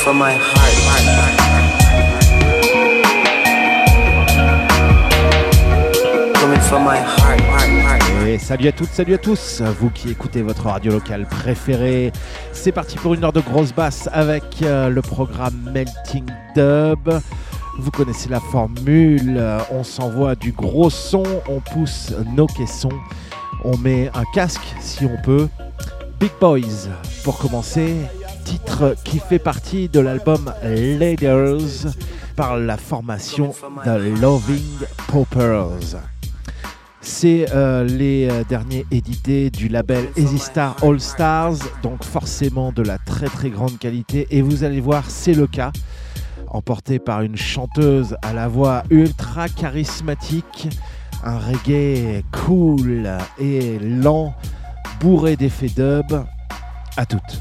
from my heart. Coming from my heart. Et salut à toutes, salut à tous, vous qui écoutez votre radio locale préférée. C'est parti pour une heure de grosse basse avec le programme Melting Dub. Vous connaissez la formule, on s'envoie du gros son, on pousse nos caissons, on met un casque si on peut. Big Boys, pour commencer, titre qui fait partie de l'album Leaders par la formation The Loving Paupers. C'est les derniers édités du label Easy Star All Stars, donc forcément de la très très grande qualité. Et vous allez voir, c'est le cas, emporté par une chanteuse à la voix ultra charismatique, un reggae cool et lent, bourré d'effets dub. À toutes.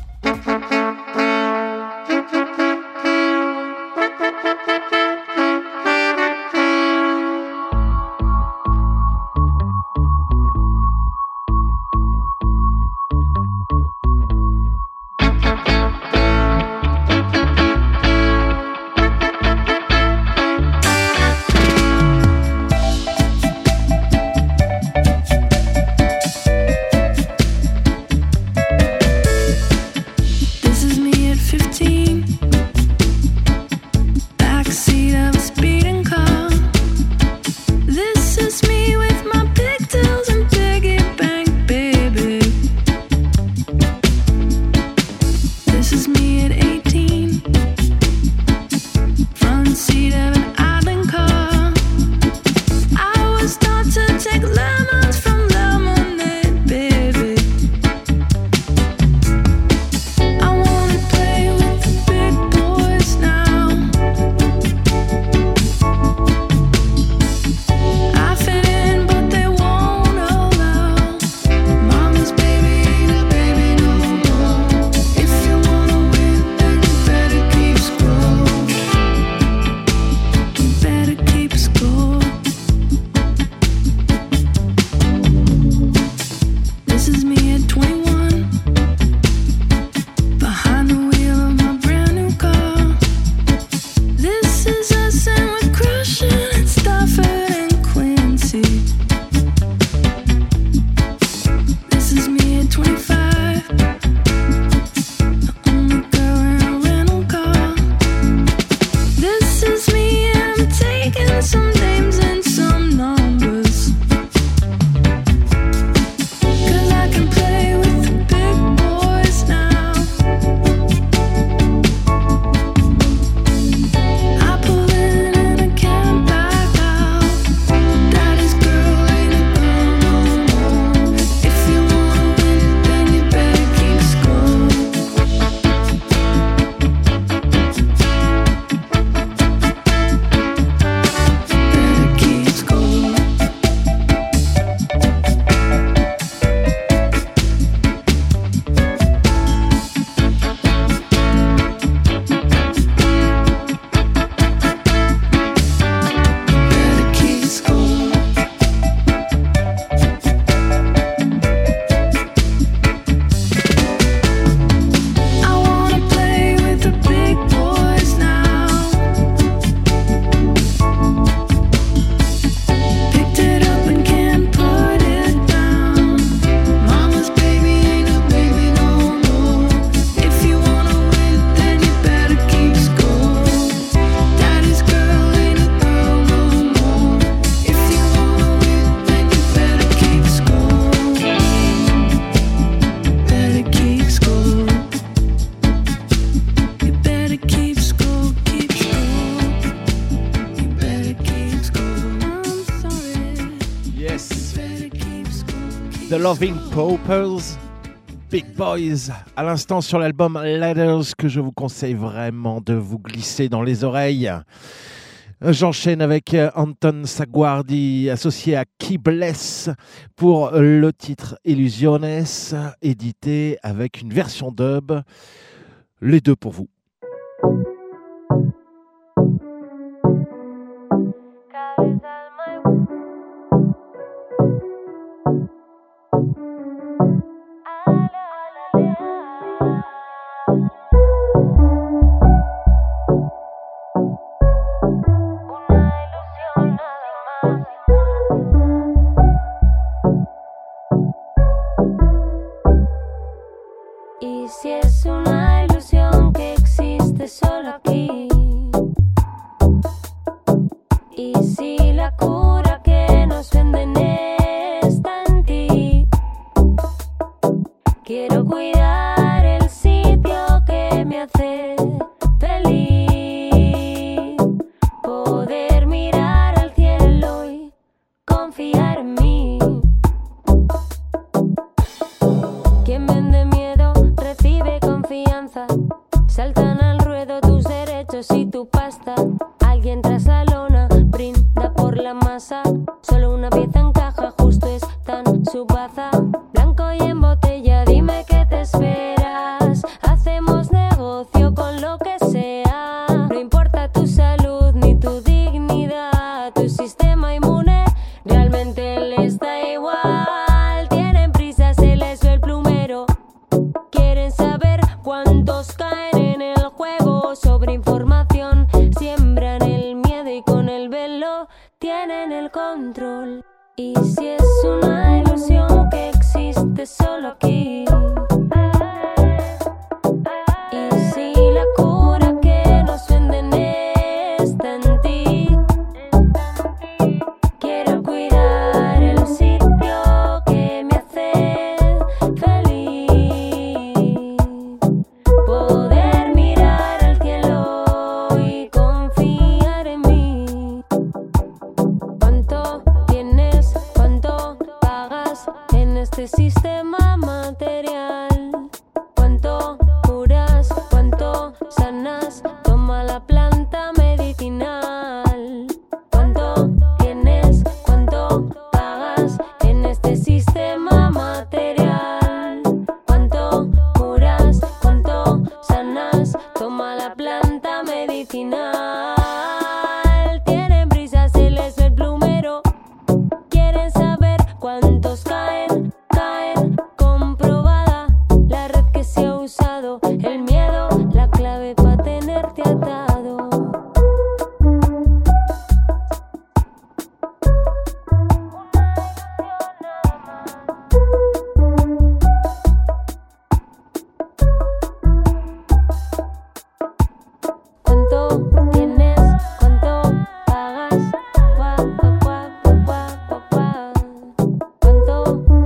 The Loving Paupers, Big Boys, à l'instant sur l'album Ladders que je vous conseille vraiment de vous glisser dans les oreilles. J'enchaîne avec Anton Saguardi associé à Key Bless pour le titre Illusiones, édité avec une version dub. Les deux pour vous. si es una ilusión que existe solo aquí. Y si la cura que nos venden está en ti. Quiero cuidar el sitio que me hace feliz. Poder mirar al cielo y confiar en mí. Quien vende miedo recibe confianza. Saltan al ruedo tus derechos y tu pasta. Alguien tras la lona brinda por la masa. Solo una pieza encaja, justo está en su baza. Blanco y en botella, dime qué te esperas. Hacemos negocio con lo que sea. No importa tu salud ni tu dignidad. Tu sistema inmune realmente les da igual. Tienen prisa, se les ve el plumero. Quieren saber cuántos caen en el juego. Sobre información siembran el miedo y con el velo tienen el control. Y si es una ilusión que existe solo aquí. Y si la cura que nos venden está en ti. Quiero cuidar el sitio que me hace feliz. Poder mirar al cielo y confiar en mí. ¿Cuánto tienes? ¿Cuánto pagas en este sistema material? ¿Cuánto curas? ¿Cuánto sanas? Toma la planta medicinal. ¿Cuánto tienes? ¿Cuánto pagas en este sistema material? ¿Cuánto curas? ¿Cuánto sanas? Toma la planta medicinal. Tienen prisa, se les ve el plumero. Quieren saber cuántos caen, caen. Comprobada la red que se ha usado. El miedo, la clave para tenerte atado. ¿Cuánto tienes? ¿Cuánto pagas? Gua, gua, gua, gua, gua, gua. ¿Cuánto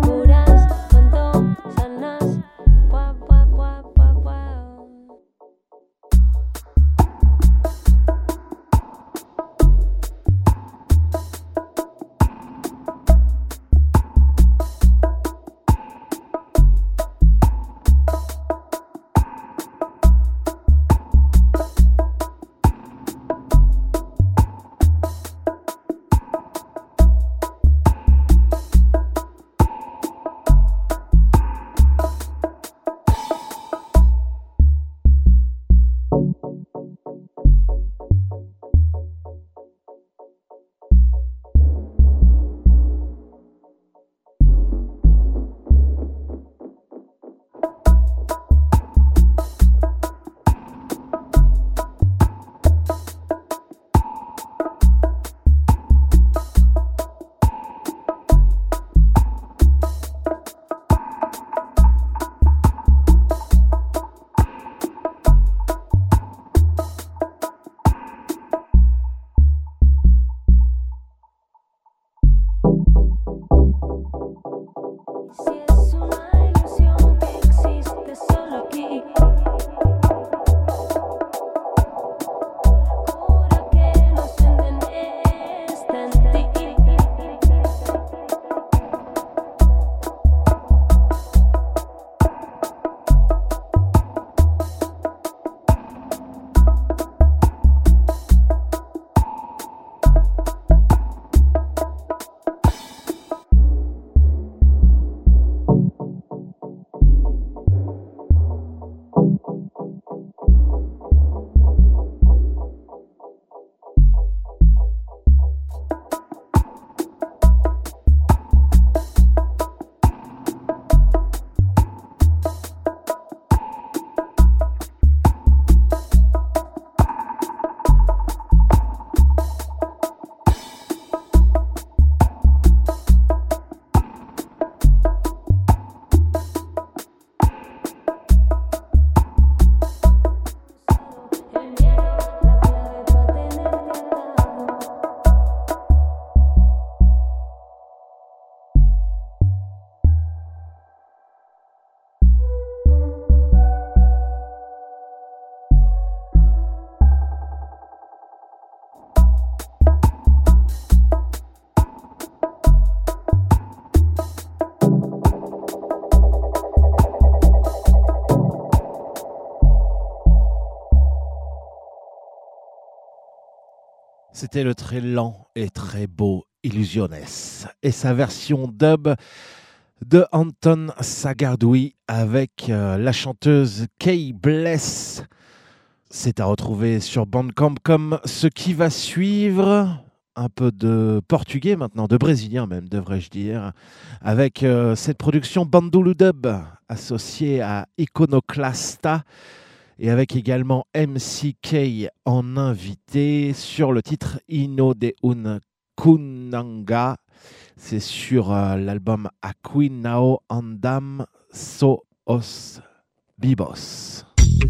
C'était le très lent et très beau Illusiones et sa version dub de Anton Sagardui avec la chanteuse Kay Bless. C'est à retrouver sur Bandcamp comme ce qui va suivre. Un peu de portugais maintenant, de brésilien même, devrais-je dire, avec cette production Bandulu Dub associée à Iconoclasta et avec également MCK en invité sur le titre Ino de un Kunanga. C'est sur l'album Aqui Nao Andam So Os Bibos.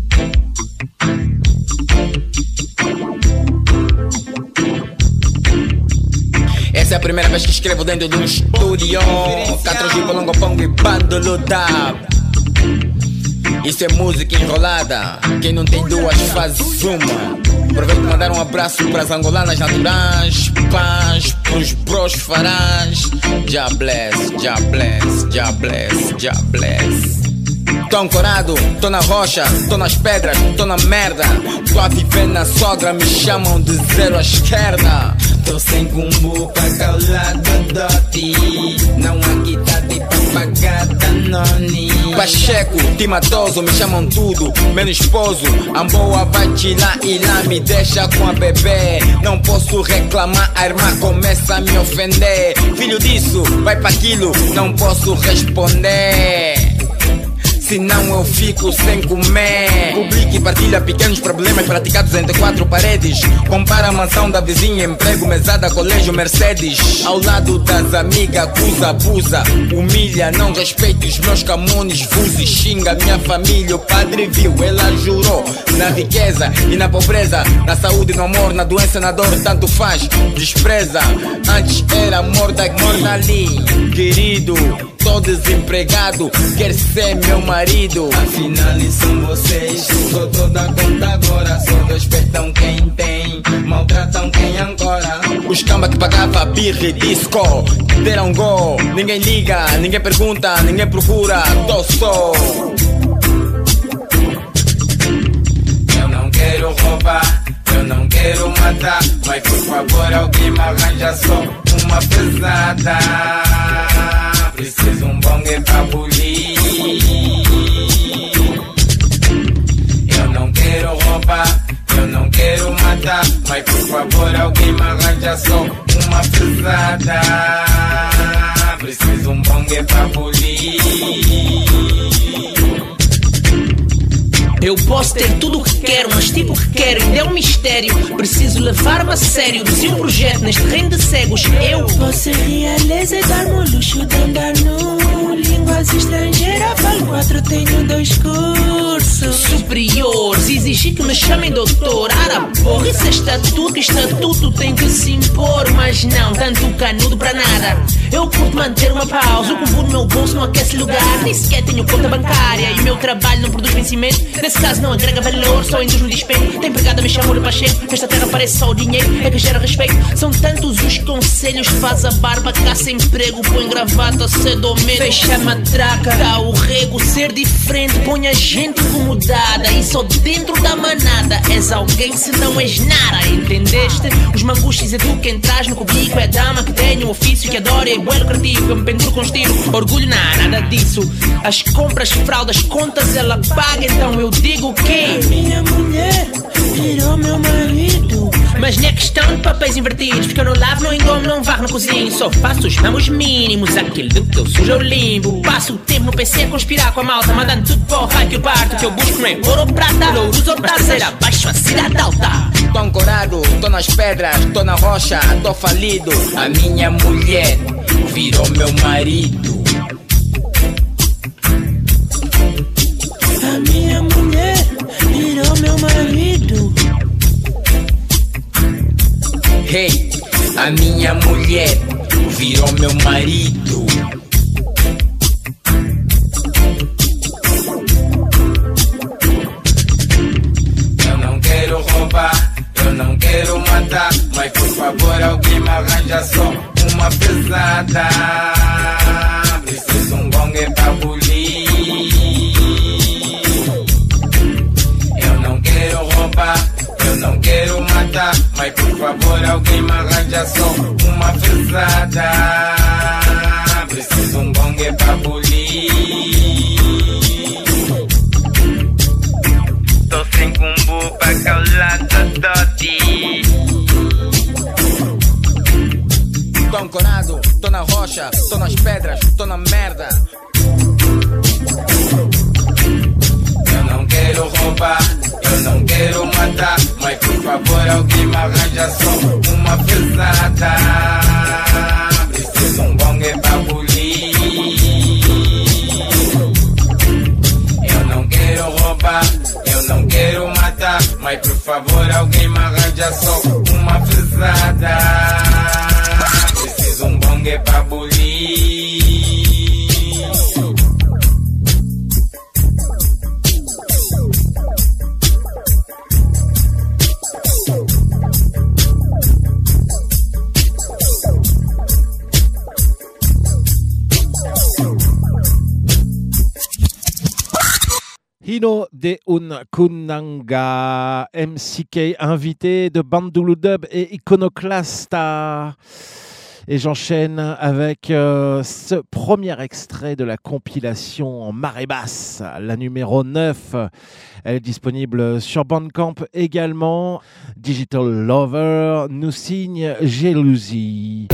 Essa é a primeira vez que escrevo dentro de um estúdio. Catrogi, Polongo, Pongo e Bandulu Dub. Isso é música enrolada. Quem não tem duas faz uma. Aproveito para mandar um abraço pras angolanas naturais. Paz pros bros farás. Já bless, já bless, já bless, já bless. Tô ancorado, tô na rocha, tô nas pedras, tô na merda. Tô a viver na sogra, me chamam de zero à esquerda. Tô sem cumbuca, calado dote. Não aqui tá de papagada noni. Pacheco, timatoso, me chamam tudo, menos esposo. Amboa vai tirar e lá me deixa com a bebê. Não posso reclamar, a irmã começa a me ofender. Filho disso, vai pra aquilo, não posso responder. Senão eu fico sem comer. Publica e partilha pequenos problemas praticados entre quatro paredes. Compara a mansão da vizinha, emprego, mesada, colégio, Mercedes. Ao lado das amigas, acusa, abusa, humilha, não respeita os meus camones, vuzes. Xinga minha família, o padre viu, ela jurou. Na riqueza e na pobreza, na saúde, no amor, na doença, na dor, tanto faz, despreza. Antes era amor daqui, amor dali. Querido, tô desempregado, quer ser meu marido. Afinal são vocês, sou toda conta agora. Só respeitam quem tem, maltratam quem ancora. Os camba que pagava birra e disco deram go. Ninguém liga, ninguém pergunta, ninguém procura. Tô só. Eu não quero roubar, eu não quero matar, mas por favor alguém me arranja só uma pesada. Preciso bongue pra bulir. Eu não quero roubar, eu não quero matar, mas por favor alguém me arranja só uma pesada. Preciso bongue pra bulir. Eu posso ter tudo o que quero, mas tipo o que quero ainda é um mistério. Preciso levar-me a sério, reduzir um projeto neste reino de cegos. Eu posso ser realeza e dar-me o luxo de andar nu. Línguas estrangeiras, falo 4, tenho 2 cursos superiores. Exigir que me chamem doutor. Ara, porra, isso é estatuto, estatuto tem que se impor. Mas não, tanto canudo para nada. Eu curto manter uma pausa, o combo no meu bolso não aquece lugar. Nem sequer tenho conta bancária e meu trabalho não produz vencimento. Nesse caso não agrega valor, só induz no despeito. Tem empregada, me chamam de Pacheco. Nesta terra parece só o dinheiro, é que gera respeito. São tantos os conselhos, faz a barba, caça emprego, põe gravata, cedo ou menos. Fecha a matraca, dá o rego, ser diferente, põe a gente incomodada. E só dentro da manada és alguém se não és nada, entendeste? Os manguxes é tu quem traz no cubico, é a dama que tem um ofício que adora e é bué lucrativo. Eu me penduro com estilo, orgulho nada disso. As compras, fraldas, contas ela paga, então eu digo que a minha mulher virou meu marido. Mas não é questão de papéis invertidos, porque eu não lavo, não engomo, não varro, não cozinho. Só faço os ramos mínimos, aquele do que eu sujo eu limpo. Passo o tempo no PC a conspirar com a malta, mandando tudo para o raio que eu parto. Que eu busco não é ouro ou prata, louros ou taças, abaixo a cidade alta. Tô ancorado, tô nas pedras, tô na rocha, tô falido. A minha mulher virou meu marido. A minha mulher virou meu marido. Hey, a minha mulher virou meu marido. Eu não quero roubar, eu não quero matar, mas por favor alguém me arranja só uma pesada. Preciso bongue pra bulir. Eu não quero roubar, eu não quero matar, mas por favor favor, alguém me arranja só uma pesada. Preciso bongue pra bulir. Tô sem cumbu pra calar Toti. Tô ancorado, tô na rocha, tô nas pedras, tô na merda. Eu não quero roubar, eu não quero matar, mas por favor alguém me arranja só uma pesada. Preciso bongue pra bulir. Eu não quero roubar, eu não quero matar, mas por favor alguém me arranja só uma pesada. Preciso bongue pra bulir. Hino de un Kunanga, MCK invité de Bandulu Dub et Iconoclasta. Et j'enchaîne avec ce premier extrait de la compilation Marée Basse, la numéro 9. Elle est disponible sur Bandcamp également. Digital Lover nous signe Jalousie.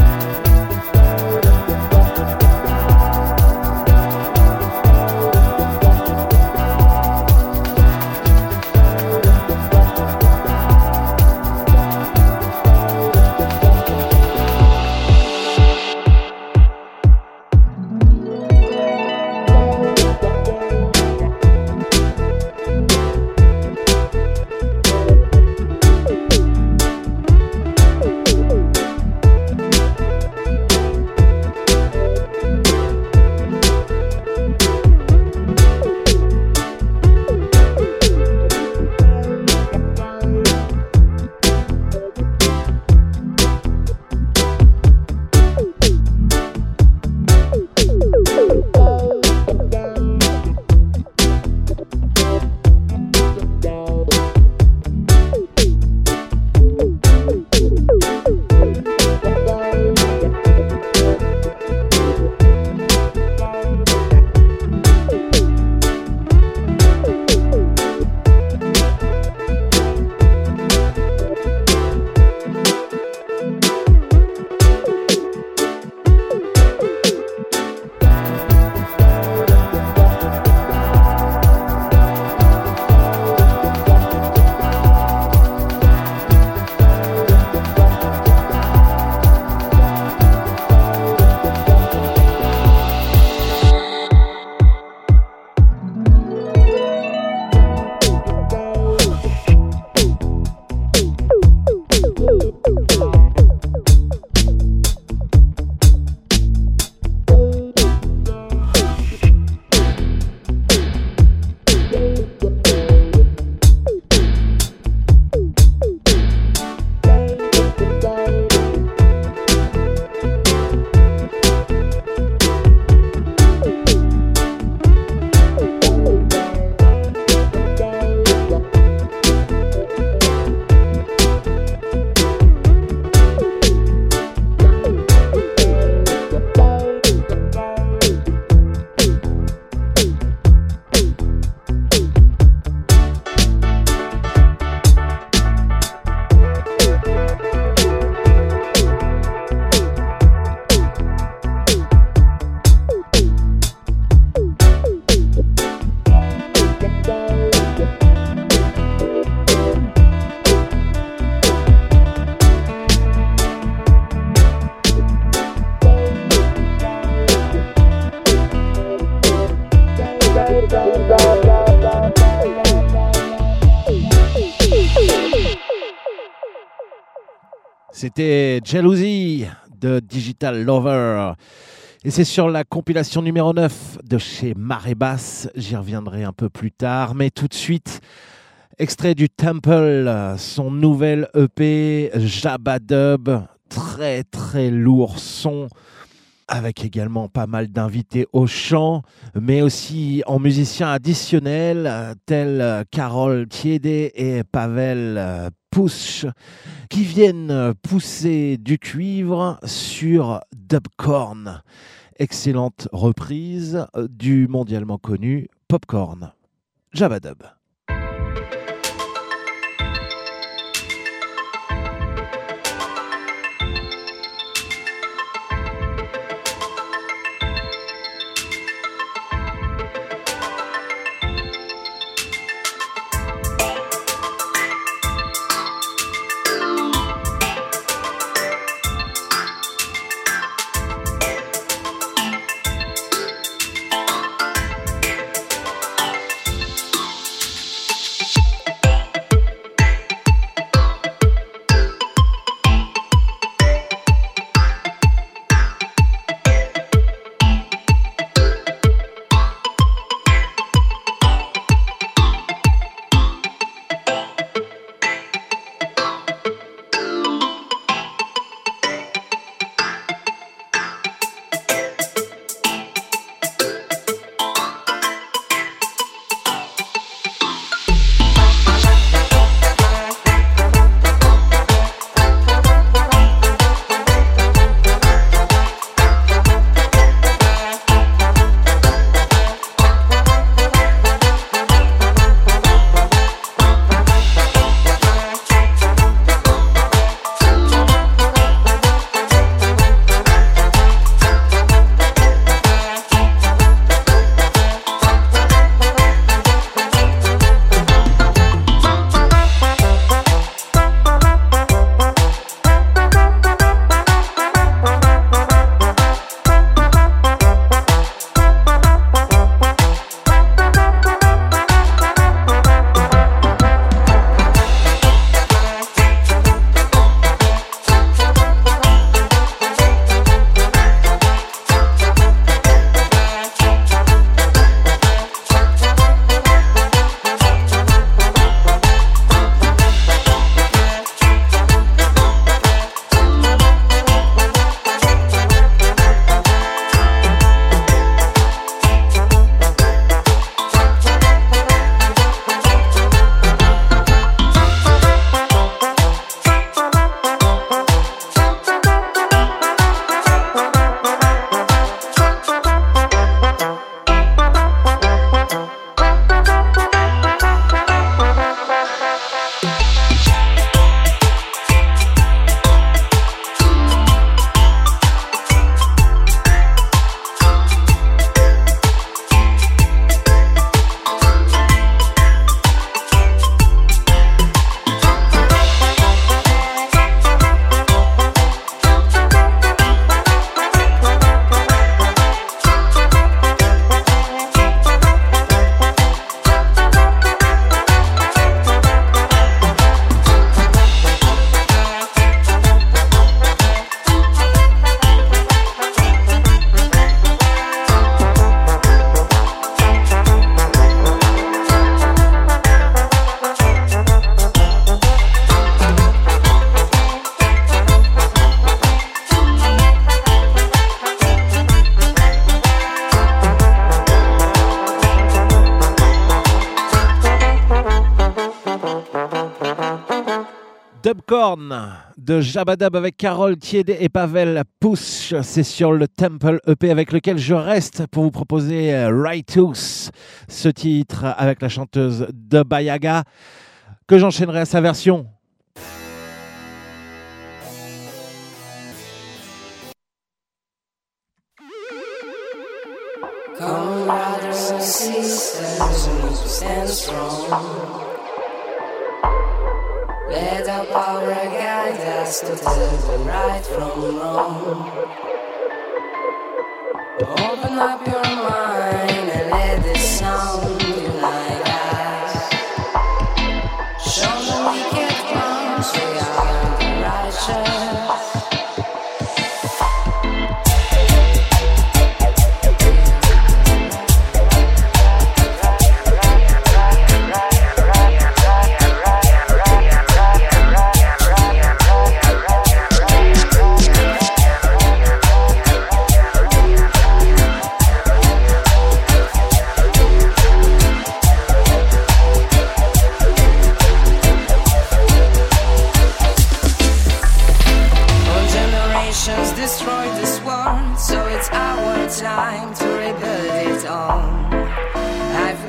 C'était Jalousie de Digital Lover. Et c'est sur la compilation numéro 9 de chez Marée Basse. J'y reviendrai un peu plus tard. Mais tout de suite, extrait du Temple, son nouvel EP Jabba Dub. Très très lourd son. avec également pas mal d'invités au chant, mais aussi en musiciens additionnels tels Karol Tiede et Pavel Pusch, qui viennent pousser du cuivre sur Dubcorn. Excellente reprise du mondialement connu Popcorn. Jabadub. Dubcorn de Jabadub avec Karol Tiede et Pavel Pusch. C'est sur le Temple EP avec lequel je reste pour vous proposer Rightus, ce titre avec la chanteuse de Bayaga que j'enchaînerai à sa version. Come, brothers and sisters, we need to stand strong. Let our power guide us to tell the right from wrong. Open up your mind and let this sound unite us. Show the wicked ones we are the righteous.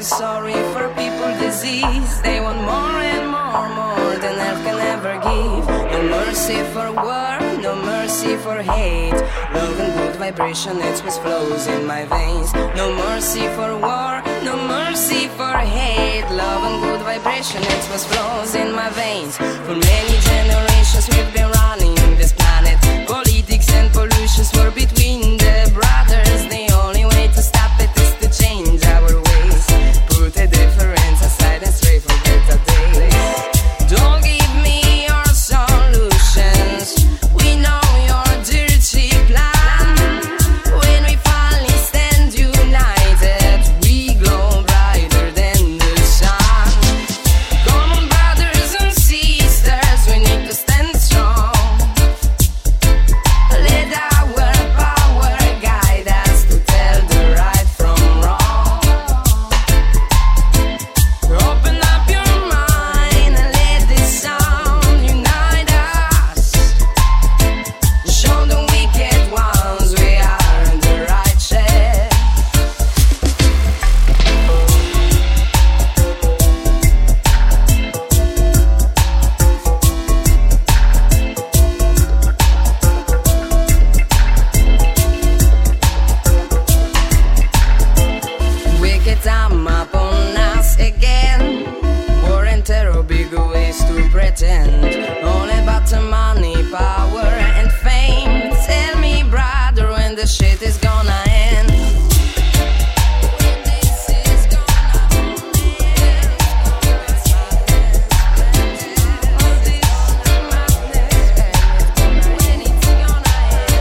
sorry for people disease. They want more and more than earth can ever give. No mercy for war, no mercy for hate. Love and good vibration, it's what flows in my veins. No mercy for war, no mercy for hate. Love and good vibration, it's what flows in my veins. For many generations we've been running this planet. Politics and pollutions were between the brothers. The only way to stop it is to change our ways. Put a difference aside and straight for better days. Don't give me your solutions. We know your dirty plan. When we finally stand united, we glow brighter than the sun. Come on, brothers and sisters, we need to stand strong. Let our power guide us to tell the right from wrong. Open up your mind and let this sound unite us. Show the wicked ones we are on the right track. Wicked time upon us again. War and terror, big ways to pretend. All about the money, power and fame. Tell me, brother, when the shit is gonna end. When this is gonna end. All this madness, when it's gonna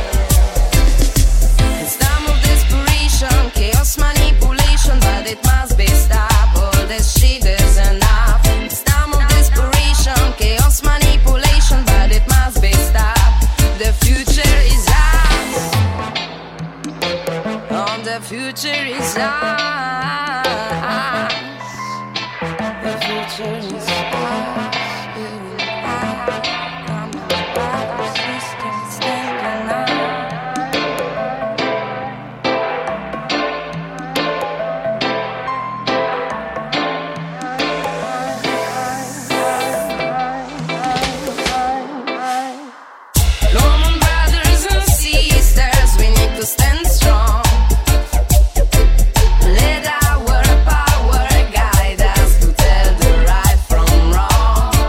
end. It's time of desperation, chaos, manipulation, but it must be stopped. All this shit is enough. It's time of desperation, chaos, manipulation, but it must be stopped. The future is ours. Oh, the future is ours. The future is ours. Come on, brothers, sisters, stand united. Come on, brothers and sisters, we need to stand strong. Let our power guide us to tell the right from wrong.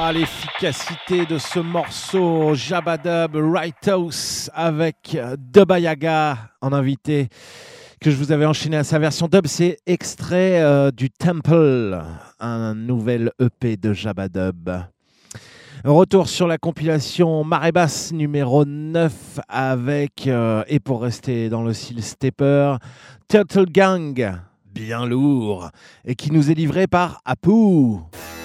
Ah, l'efficacité de ce morceau Jabba Dub Right House avec Dubba Yaga en invité que je vous avais enchaîné à sa version dub. C'est extrait du Temple, un nouvel EP de Jabba Dub. Retour sur la compilation Marée Basse numéro 9 avec, et pour rester dans le style stepper, Turtle Gang, bien lourd, et qui nous est livré par Apu.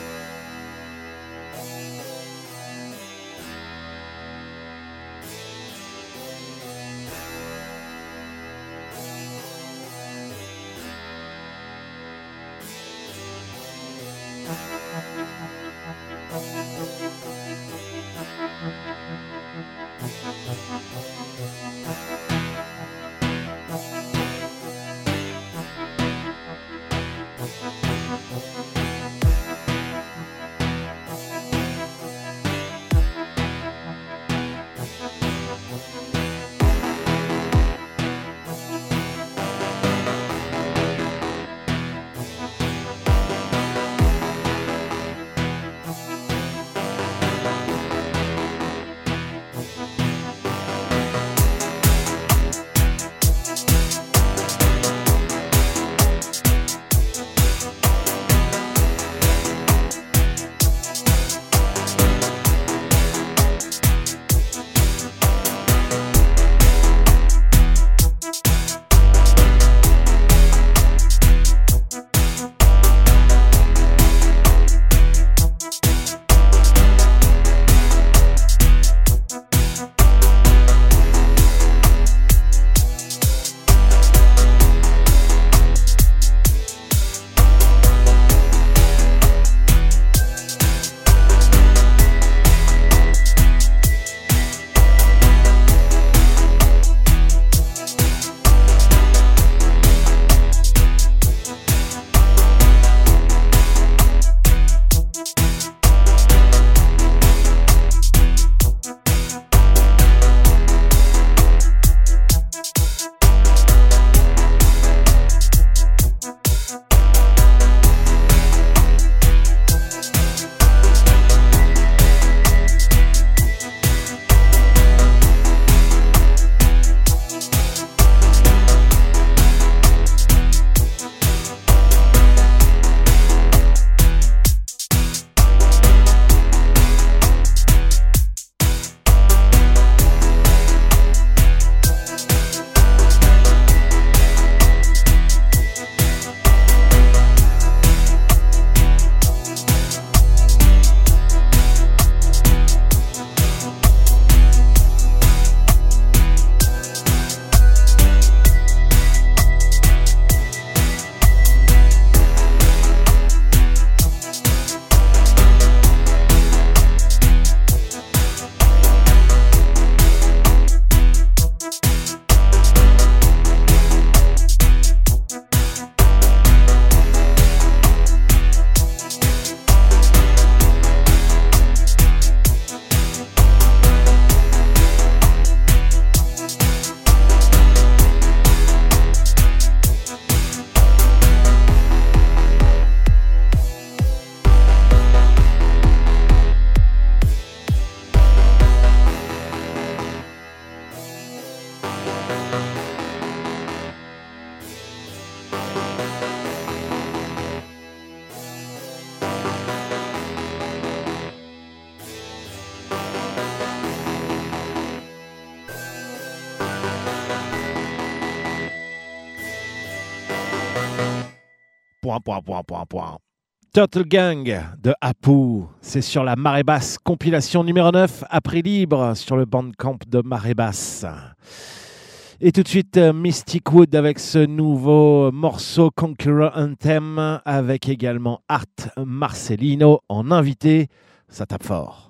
Turtle Gang de Apu, c'est sur la Marée Basse, compilation numéro 9, à prix libre sur le Bandcamp de Marée Basse. Et tout de suite, Mystic Wood avec ce nouveau morceau Conqueror Anthem, avec également Art Marcelino en invité. Ça tape fort.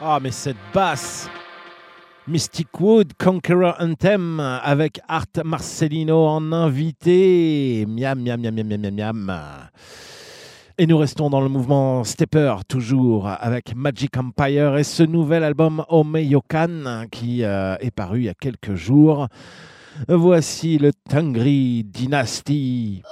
Ah, mais cette basse! Mystic Wood, Conqueror Anthem, avec Art Marcelino en invité. Miam, miam, miam, miam, miam, miam, miam. Et nous restons dans le mouvement Stepper, toujours avec Magic Empire et ce nouvel album Omeyokan qui est paru il y a quelques jours. Voici le Tangri Dynasty.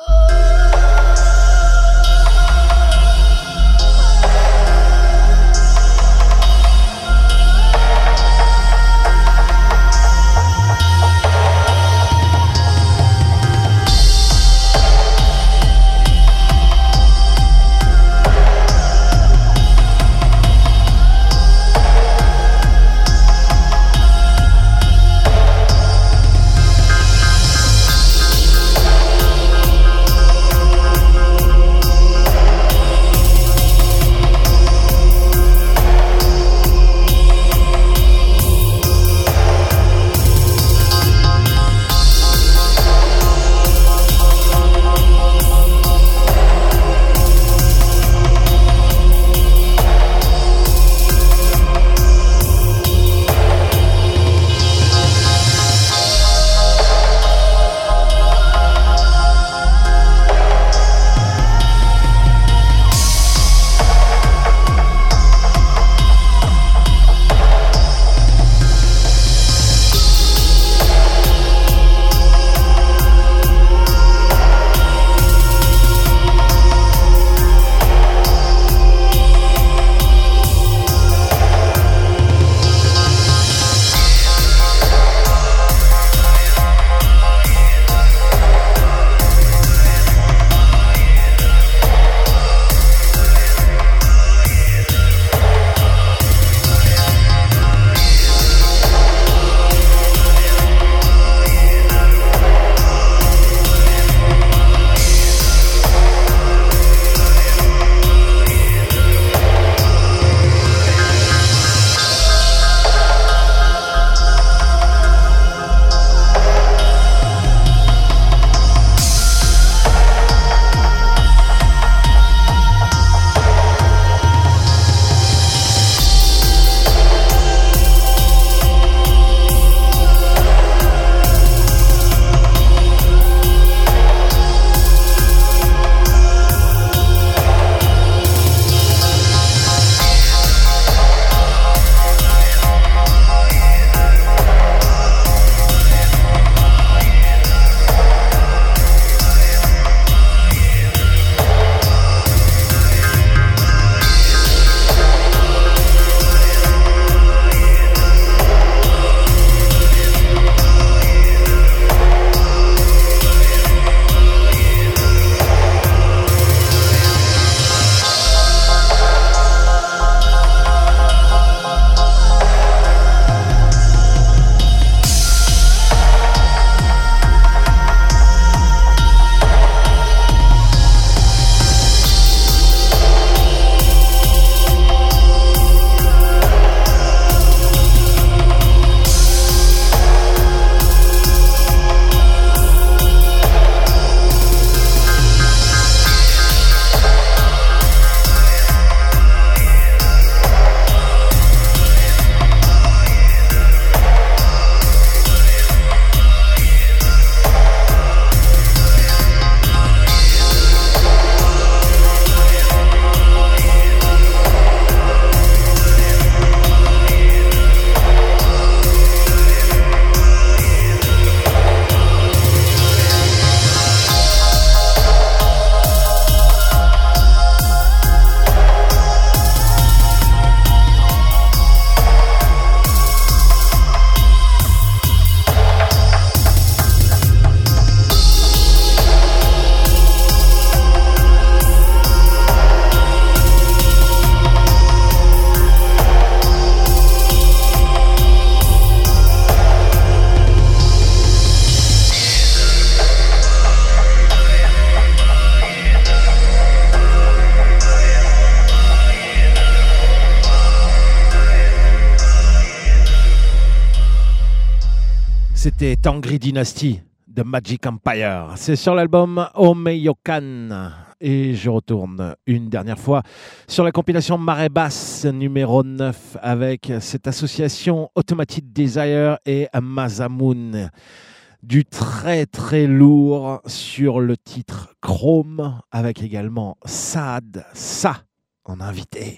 C'était Tangri Dynasty de Magic Empire. C'est sur l'album Omeyokan. Et je retourne une dernière fois sur la compilation Marée Basse numéro 9 avec cette association Automatic Desire et Mazamoun. Du très très lourd sur le titre Chrome avec également Saad Sa en invité.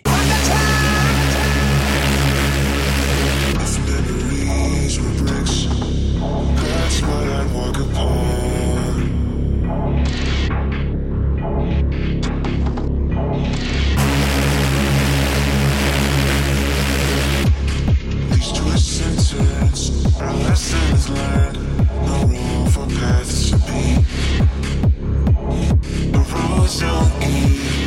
Lessons learned, no room for paths to be. The roads don't keep.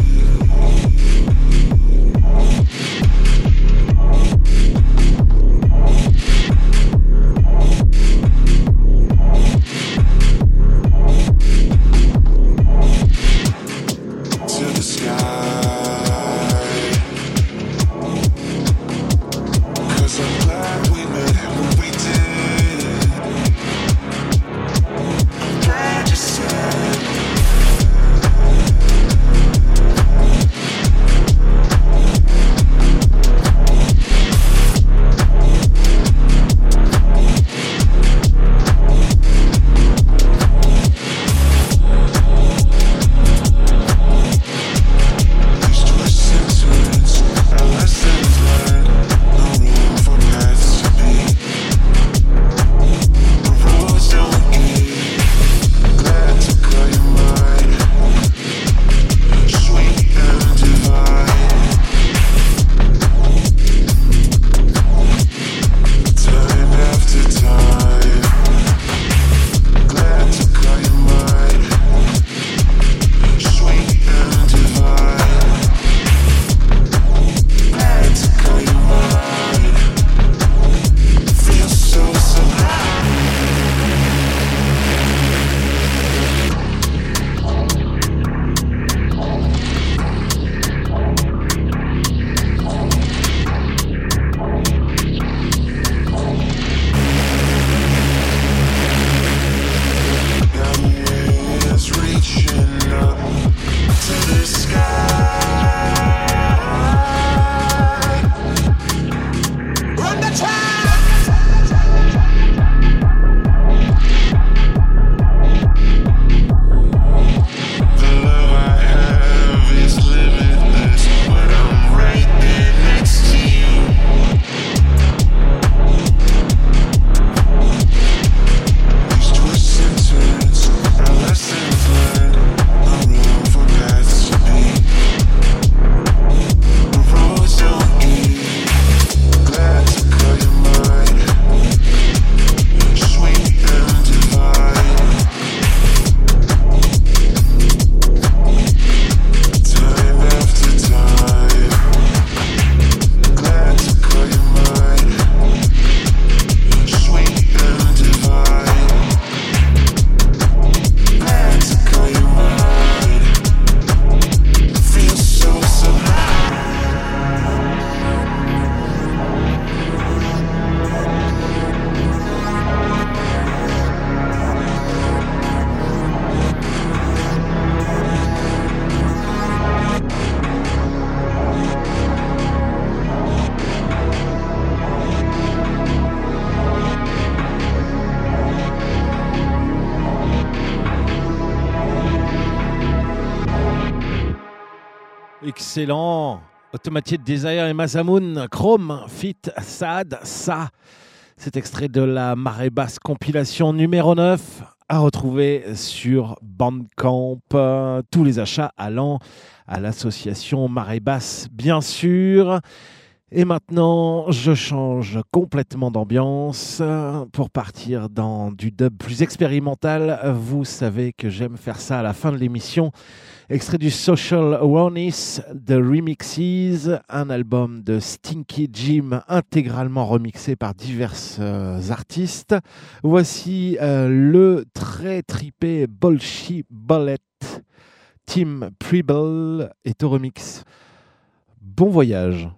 To the sky, 'cause I'm glad we met when we did. I'm glad you said. These twists and turns are lessons learned. No room for paths to be. The roads don't keep. Glad to call you mine. Sweet and divine. Time after time. Glad to call you mine. Sweet and divine. Glad to call you mine. Feel so high. Now the wind's reaching up to the sky. Run the track. The love I have is limitless, but I'm right there next to you. These twists and turns are lessons learned. No room for paths to be. The roads don't keep. Glad to call you mine. Sweet and divine. Time after time. Glad to call you mine. Sweet and divine. Glad to call you mine. Feel so high. Excellent. Automatic Desire et Mazamoun, Chrome, Fit, Saad, Sa. Cet extrait de la Marée Basse compilation numéro 9 à retrouver sur Bandcamp. Tous les achats allant à l'association Marée Basse, bien sûr. Et maintenant, je change complètement d'ambiance pour partir dans du dub plus expérimental. Vous savez que j'aime faire ça à la fin de l'émission. Extrait du Social Awareness de Remixes, un album de Stinky Jim intégralement remixé par divers artistes. Voici le très tripé Bolshy Bullet. Tim Preble est au remix. Bon voyage.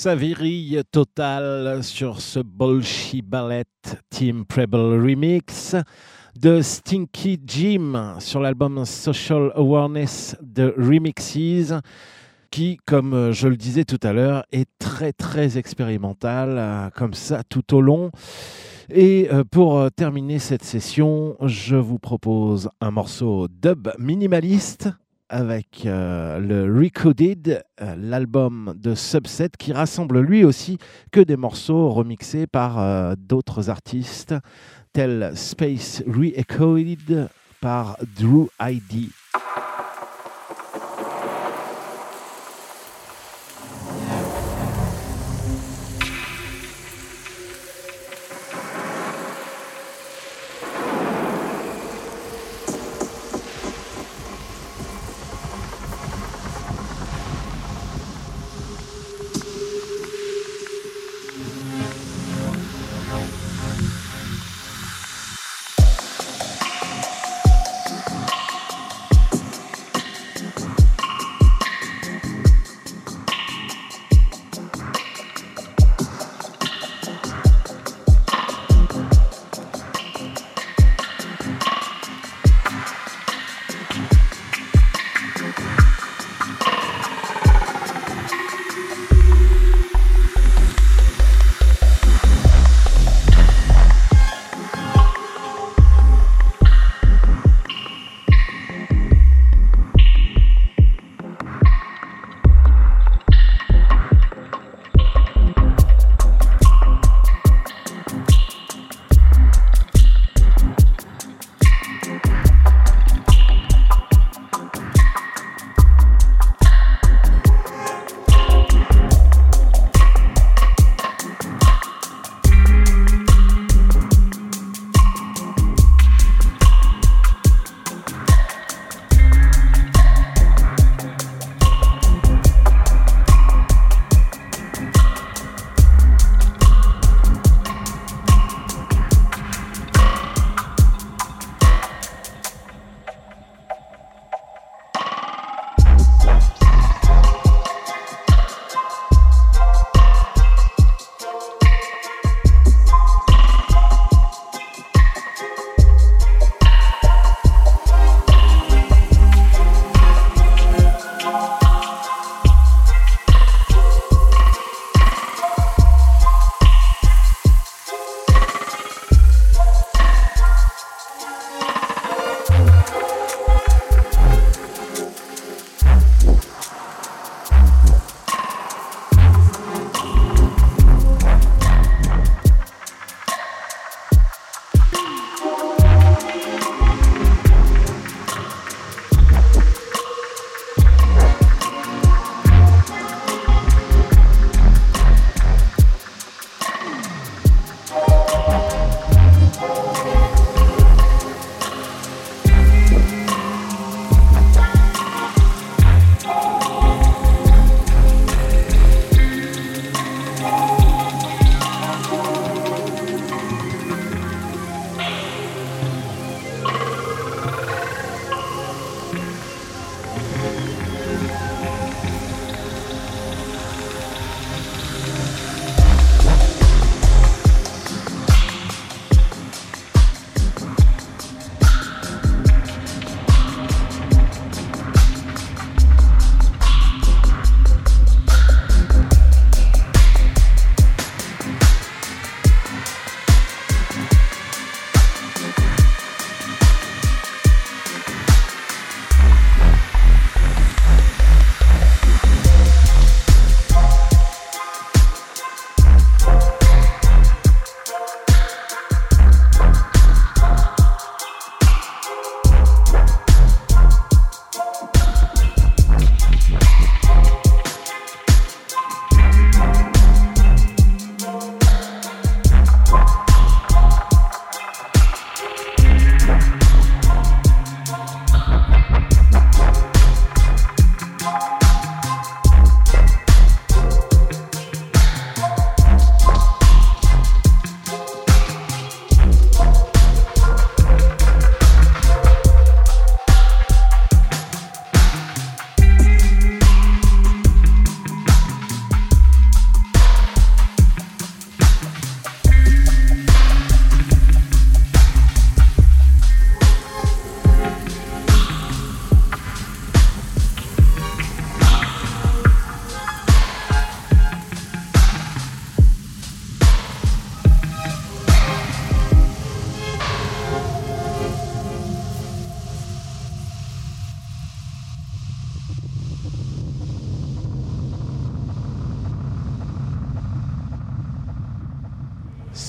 Ça virille totale sur ce Bolshy Ballet Team Preble Remix de Stinky Jim sur l'album Social Awareness de Remixes, qui, comme je le disais tout à l'heure, est très très expérimental, comme ça tout au long. Et pour terminer cette session, je vous propose un morceau dub minimaliste avec le Recoded, l'album de Subset, qui rassemble lui aussi que des morceaux remixés par d'autres artistes, tels Space Re-Echoed par Drew ID.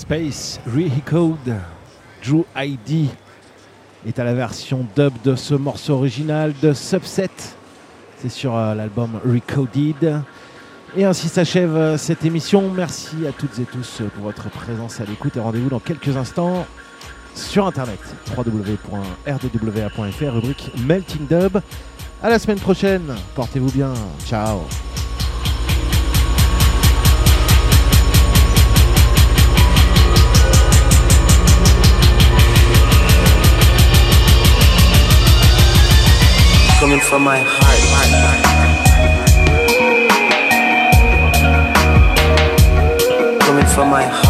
Space Re-Code. Drew ID est à la version dub de ce morceau original de Subset. C'est sur l'album Recoded. Et ainsi s'achève cette émission. Merci à toutes et tous pour votre présence à l'écoute et rendez-vous dans quelques instants sur internet www.rdwa.fr, rubrique Melting Dub. À la semaine prochaine, portez-vous bien, ciao. Coming from my heart. Coming from my heart.